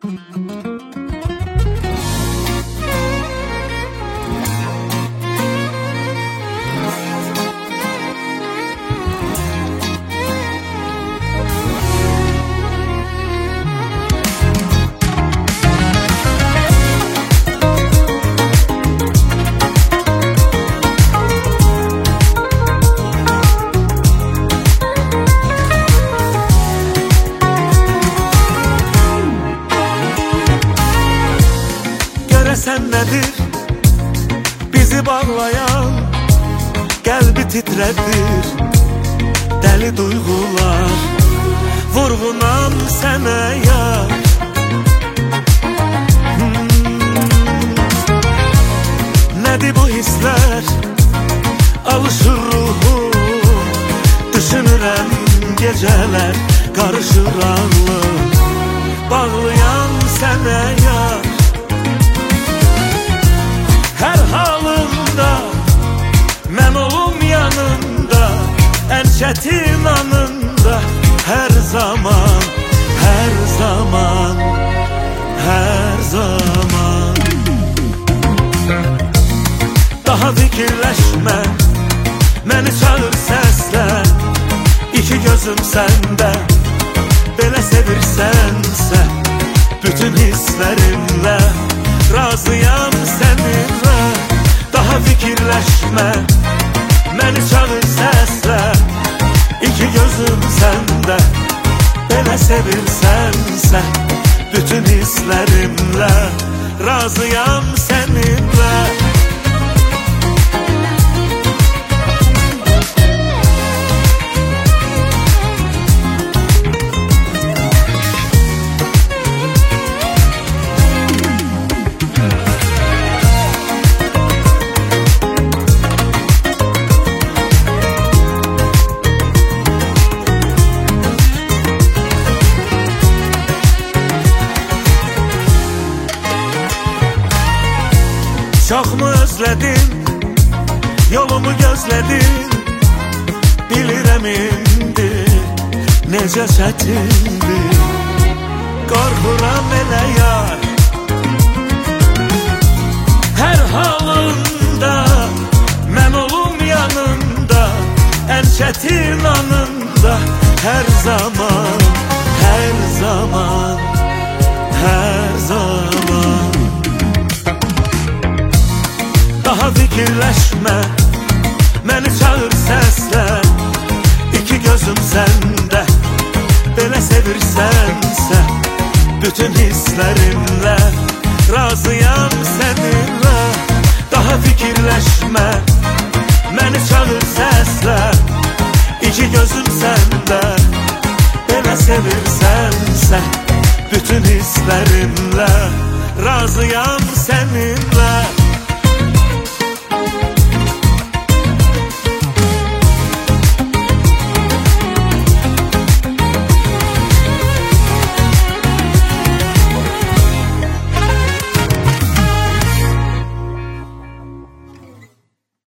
Göresen nedir bizi bağlayan, kalbi titredir deli duygular, vurgunam sənə yar. Nedir bu hisler, alışır ruhum, düşünürəm geceler, karışır ağlım, bağlayan sənə yar. Her halında mən olum yanında, en çetin anında, her zaman, her zaman, her zaman. Daha fikirleşme, beni çağır sesle, iki gözüm sende, belə sevirsense, bütün hislerimle razıyam seninle. Daha fikirleşme, beni çağır sesle, iki gözüm sende, belə sevirsense, bütün hislerimle razıyam seninle. Çok mu özledin, yolumu gözledin, bilirəm indi necə çətindir, qorxuram elə yar. Her halında mən olum yanında, en çətin anında, her zaman, her zaman, her zaman. Daha fikirleşme, beni çağır sesle, iki gözüm sende, belə sevirsense, bütün hislerimle razıyam seninle. Daha fikirleşme, beni çağır sesle, iki gözüm sende, belə sevirsense, bütün hislerimle razıyam seninle.